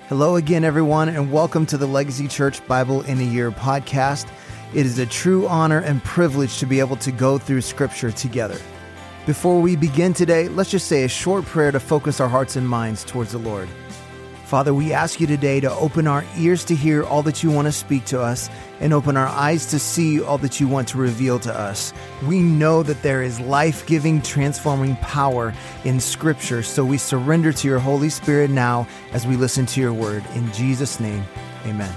Hello again, everyone, and welcome to the Legacy Church Bible in a Year podcast. It is a true honor and privilege to be able to go through Scripture together. Before we begin today, let's just say a short prayer to focus our hearts and minds towards the Lord. Father, we ask you today to open our ears to hear all that you want to speak to us and open our eyes to see all that you want to reveal to us. We know that there is life-giving, transforming power in Scripture, so we surrender to your Holy Spirit now as we listen to your word. In Jesus' name, amen.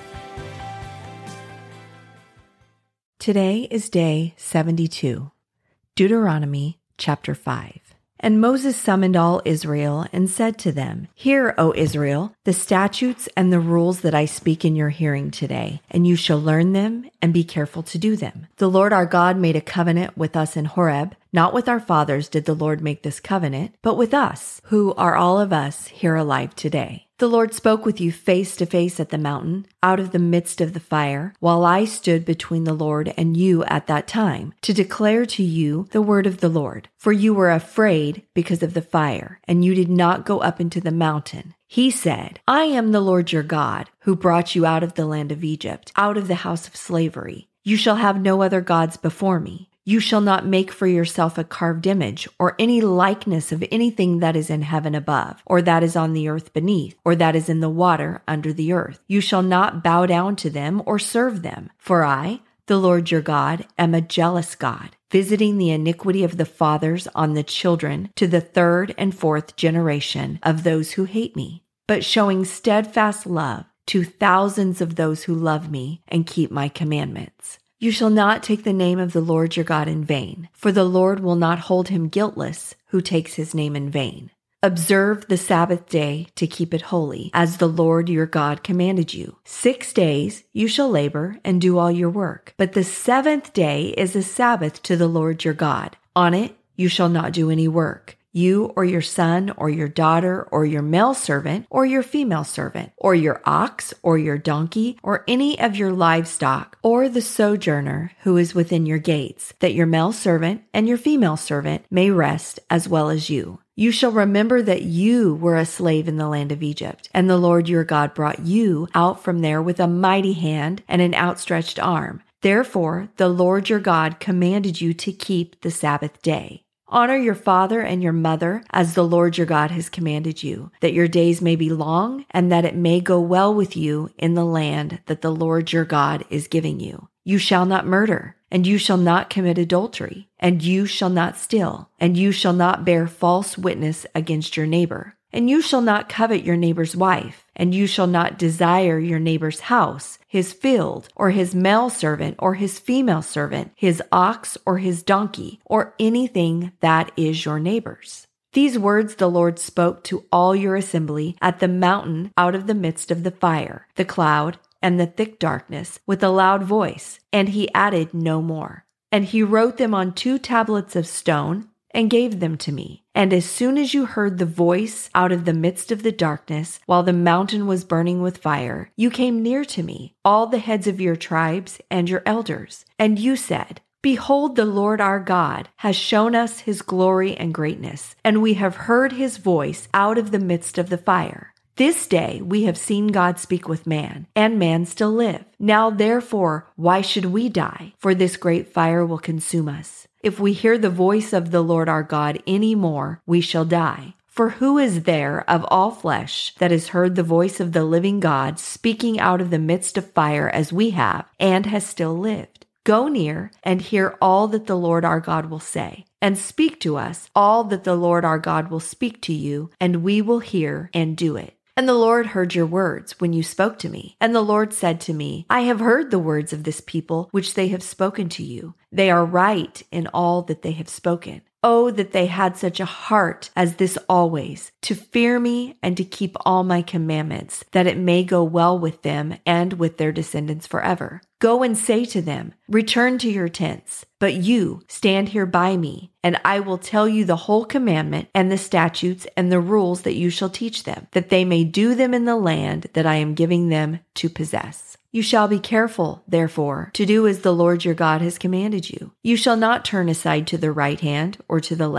Today is day 72, Deuteronomy chapter 5. And Moses summoned all Israel and said to them, Hear, O Israel, the statutes and the rules that I speak in your hearing today, and you shall learn them and be careful to do them. The Lord our God made a covenant with us in Horeb. Not with our fathers did the Lord make this covenant, but with us, who are all of us here alive today. The Lord spoke with you face to face at the mountain, out of the midst of the fire, while I stood between the Lord and you at that time, to declare to you the word of the Lord. For you were afraid because of the fire, and you did not go up into the mountain. He said, I am the Lord your God, who brought you out of the land of Egypt, out of the house of slavery. You shall have no other gods before me. You shall not make for yourself a carved image or any likeness of anything that is in heaven above, or that is on the earth beneath, or that is in the water under the earth. You shall not bow down to them or serve them. For I, the Lord your God, am a jealous God, visiting the iniquity of the fathers on the children to the third and fourth generation of those who hate me, but showing steadfast love to thousands of those who love me and keep my commandments. You shall not take the name of the Lord your God in vain, for the Lord will not hold him guiltless who takes his name in vain. Observe the Sabbath day to keep it holy, as the Lord your God commanded you. 6 days you shall labor and do all your work, but the seventh day is a Sabbath to the Lord your God. On it you shall not do any work. You or your son or your daughter or your male servant or your female servant or your ox or your donkey or any of your livestock or the sojourner who is within your gates, that your male servant and your female servant may rest as well as you. You shall remember that you were a slave in the land of Egypt, and the Lord your God brought you out from there with a mighty hand and an outstretched arm. Therefore, the Lord your God commanded you to keep the Sabbath day. Honor your father and your mother as the Lord your God has commanded you, that your days may be long and that it may go well with you in the land that the Lord your God is giving you. You shall not murder, and you shall not commit adultery, and you shall not steal, and you shall not bear false witness against your neighbor. And you shall not covet your neighbor's wife, and you shall not desire your neighbor's house, his field, or his male servant, or his female servant, his ox, or his donkey, or anything that is your neighbor's. These words the Lord spoke to all your assembly at the mountain out of the midst of the fire, the cloud, and the thick darkness, with a loud voice, and he added no more. And he wrote them on 2 tablets of stone, and gave them to me. And as soon as you heard the voice out of the midst of the darkness, while the mountain was burning with fire, you came near to me, all the heads of your tribes and your elders. And you said, Behold, the Lord our God has shown us his glory and greatness, and we have heard his voice out of the midst of the fire. This day we have seen God speak with man, and man still live. Now therefore, why should we die? For this great fire will consume us. If we hear the voice of the Lord our God any more, we shall die. For who is there of all flesh that has heard the voice of the living God speaking out of the midst of fire as we have, and has still lived? Go near and hear all that the Lord our God will say, and speak to us all that the Lord our God will speak to you, and we will hear and do it. And the Lord heard your words when you spoke to me. And the Lord said to me, I have heard the words of this people which they have spoken to you. They are right in all that they have spoken. Oh, that they had such a heart as this always, to fear me and to keep all my commandments, that it may go well with them and with their descendants forever. Go and say to them, Return to your tents, but you stand here by me, and I will tell you the whole commandment and the statutes and the rules that you shall teach them, that they may do them in the land that I am giving them to possess. You shall be careful, therefore, to do as the Lord your God has commanded you. You shall not turn aside to the right hand or to the left.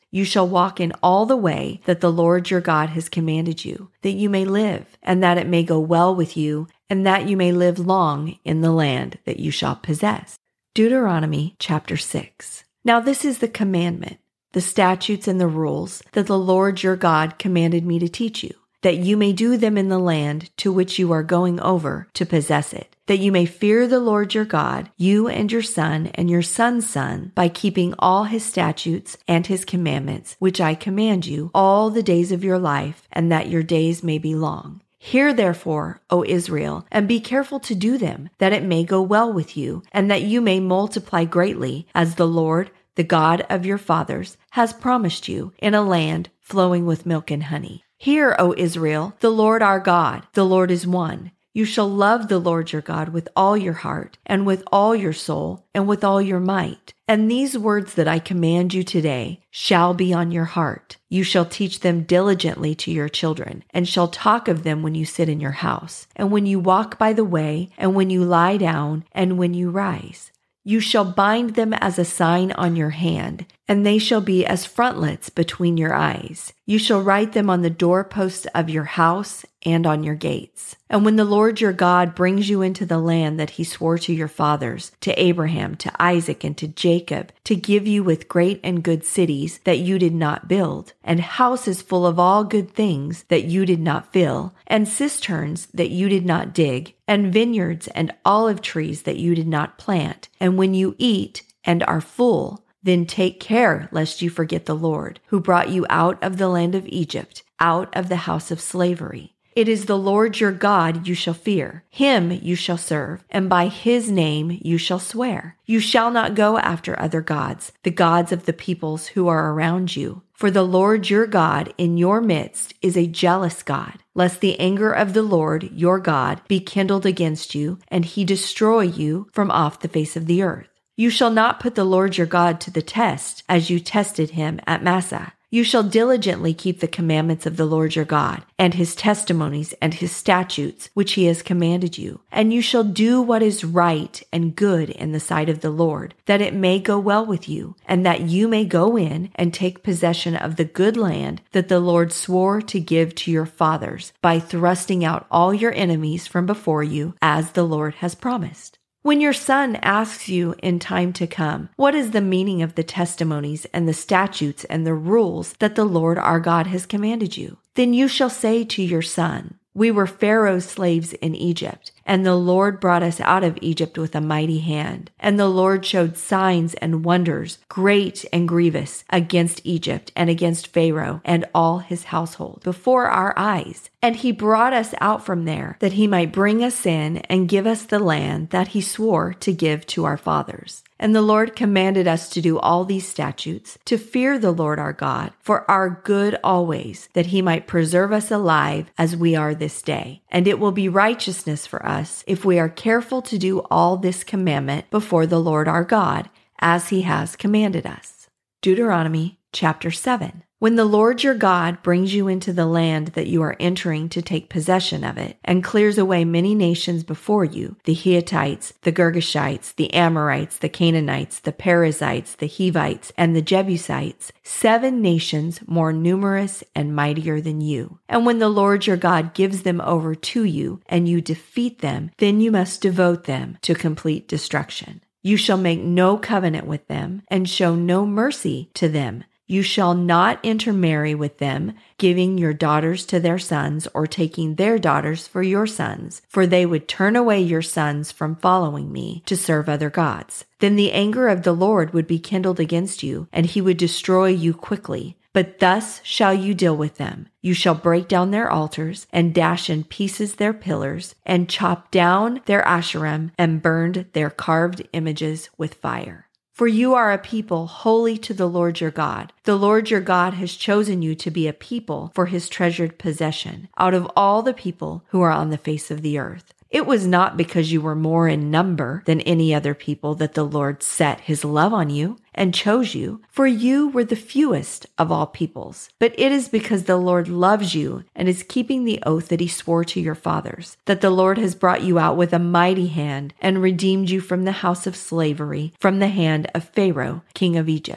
You shall walk in all the way that the Lord your God has commanded you, that you may live, and that it may go well with you, and that you may live long in the land that you shall possess. Deuteronomy chapter 6. Now this is the commandment, the statutes and the rules that the Lord your God commanded me to teach you, that you may do them in the land to which you are going over to possess it, that you may fear the Lord your God, you and your son's son, by keeping all his statutes and his commandments, which I command you all the days of your life, and that your days may be long. Hear therefore, O Israel, and be careful to do them, that it may go well with you, and that you may multiply greatly, as the Lord, the God of your fathers, has promised you, in a land flowing with milk and honey. Hear, O Israel, the Lord our God, the Lord is one. You shall love the Lord your God with all your heart, and with all your soul, and with all your might. And these words that I command you today shall be on your heart. You shall teach them diligently to your children, and shall talk of them when you sit in your house, and when you walk by the way, and when you lie down, and when you rise. You shall bind them as a sign on your hand, and they shall be as frontlets between your eyes. You shall write them on the doorposts of your house and on your gates. And when the Lord your God brings you into the land that he swore to your fathers, to Abraham, to Isaac, and to Jacob, to give you with great and good cities that you did not build, and houses full of all good things that you did not fill, and cisterns that you did not dig, and vineyards and olive trees that you did not plant, and when you eat and are full, then take care lest you forget the Lord, who brought you out of the land of Egypt, out of the house of slavery. It is the Lord your God you shall fear. Him you shall serve, and by his name you shall swear. You shall not go after other gods, the gods of the peoples who are around you. For the Lord your God in your midst is a jealous God, lest the anger of the Lord your God be kindled against you, and he destroy you from off the face of the earth. You shall not put the Lord your God to the test, as you tested him at Massah. You shall diligently keep the commandments of the Lord your God, and his testimonies and his statutes, which he has commanded you. And you shall do what is right and good in the sight of the Lord, that it may go well with you, and that you may go in and take possession of the good land that the Lord swore to give to your fathers, by thrusting out all your enemies from before you, as the Lord has promised. When your son asks you in time to come, what is the meaning of the testimonies and the statutes and the rules that the Lord our God has commanded you, then you shall say to your son, we were Pharaoh's slaves in Egypt, and the Lord brought us out of Egypt with a mighty hand. And the Lord showed signs and wonders, great and grievous, against Egypt and against Pharaoh and all his household, before our eyes. And he brought us out from there, that he might bring us in and give us the land that he swore to give to our fathers. And the Lord commanded us to do all these statutes, to fear the Lord our God, for our good always, that he might preserve us alive as we are this day. And it will be righteousness for us if we are careful to do all this commandment before the Lord our God, as he has commanded us. Deuteronomy chapter 7. When the Lord your God brings you into the land that you are entering to take possession of it, and clears away many nations before you, the Hittites, the Girgashites, the Amorites, the Canaanites, the Perizzites, the Hivites, and the Jebusites, 7 nations more numerous and mightier than you. And when the Lord your God gives them over to you, and you defeat them, then you must devote them to complete destruction. You shall make no covenant with them, and show no mercy to them. You shall not intermarry with them, giving your daughters to their sons, or taking their daughters for your sons, for they would turn away your sons from following me to serve other gods. Then the anger of the Lord would be kindled against you, and he would destroy you quickly. But thus shall you deal with them. You shall break down their altars, and dash in pieces their pillars, and chop down their Asherim, and burned their carved images with fire. For you are a people holy to the Lord your God. The Lord your God has chosen you to be a people for his treasured possession, out of all the people who are on the face of the earth. It was not because you were more in number than any other people that the Lord set his love on you and chose you, for you were the fewest of all peoples. But it is because the Lord loves you and is keeping the oath that he swore to your fathers, that the Lord has brought you out with a mighty hand and redeemed you from the house of slavery, from the hand of Pharaoh, king of Egypt.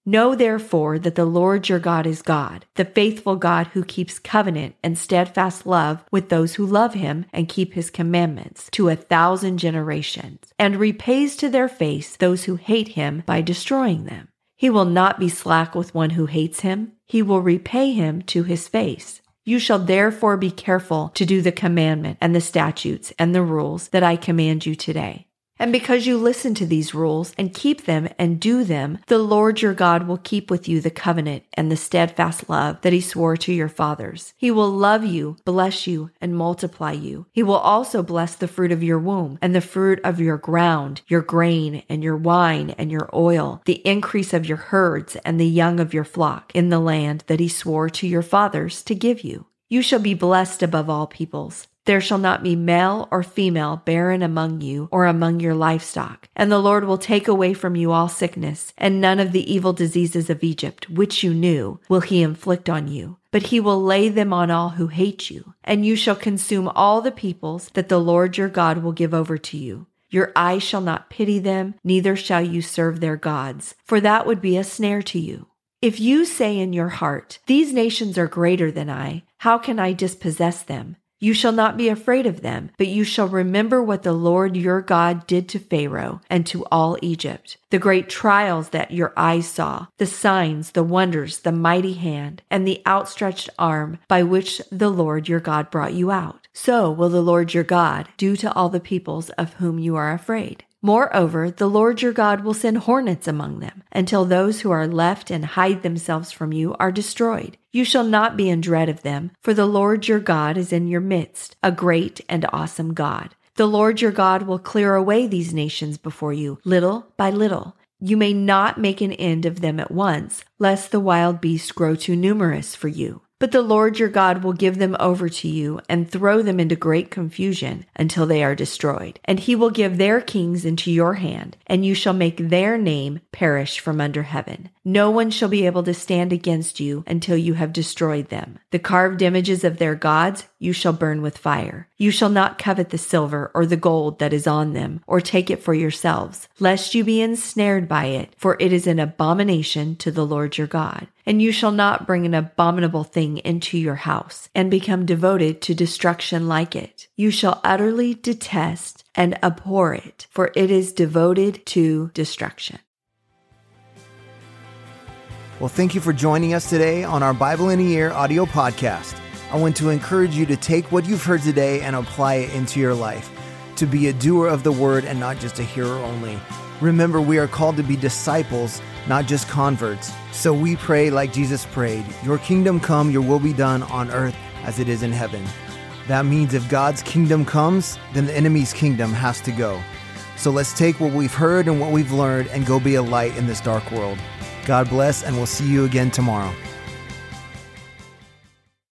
Know therefore that the Lord your God is God, the faithful God who keeps covenant and steadfast love with those who love him and keep his commandments to 1,000 generations, and repays to their face those who hate him by destroying them. He will not be slack with one who hates him. He will repay him to his face. You shall therefore be careful to do the commandment and the statutes and the rules that I command you today. And because you listen to these rules and keep them and do them, the Lord your God will keep with you the covenant and the steadfast love that he swore to your fathers. He will love you, bless you, and multiply you. He will also bless the fruit of your womb and the fruit of your ground, your grain and your wine and your oil, the increase of your herds and the young of your flock in the land that he swore to your fathers to give you. You shall be blessed above all peoples. There shall not be male or female barren among you or among your livestock. And the Lord will take away from you all sickness, and none of the evil diseases of Egypt, which you knew, will he inflict on you. But he will lay them on all who hate you. And you shall consume all the peoples that the Lord your God will give over to you. Your eyes shall not pity them, neither shall you serve their gods, for that would be a snare to you. If you say in your heart, these nations are greater than I, how can I dispossess them? You shall not be afraid of them, but you shall remember what the Lord your God did to Pharaoh and to all Egypt, the great trials that your eyes saw, the signs, the wonders, the mighty hand, and the outstretched arm by which the Lord your God brought you out. So will the Lord your God do to all the peoples of whom you are afraid. Moreover, the Lord your God will send hornets among them, until those who are left and hide themselves from you are destroyed. You shall not be in dread of them, for the Lord your God is in your midst, a great and awesome God. The Lord your God will clear away these nations before you, little by little. You may not make an end of them at once, lest the wild beasts grow too numerous for you. But the Lord your God will give them over to you and throw them into great confusion until they are destroyed. And he will give their kings into your hand, and you shall make their name perish from under heaven. No one shall be able to stand against you until you have destroyed them. The carved images of their gods you shall burn with fire. You shall not covet the silver or the gold that is on them, or take it for yourselves, lest you be ensnared by it, for it is an abomination to the Lord your God. And you shall not bring an abominable thing into your house, and become devoted to destruction like it. You shall utterly detest and abhor it, for it is devoted to destruction. Well, thank you for joining us today on our Bible in a Year audio podcast. I want to encourage you to take what you've heard today and apply it into your life, to be a doer of the word and not just a hearer only. Remember, we are called to be disciples, not just converts. So we pray like Jesus prayed, your kingdom come, your will be done on earth as it is in heaven. That means if God's kingdom comes, then the enemy's kingdom has to go. So let's take what we've heard and what we've learned and go be a light in this dark world. God bless, and we'll see you again tomorrow.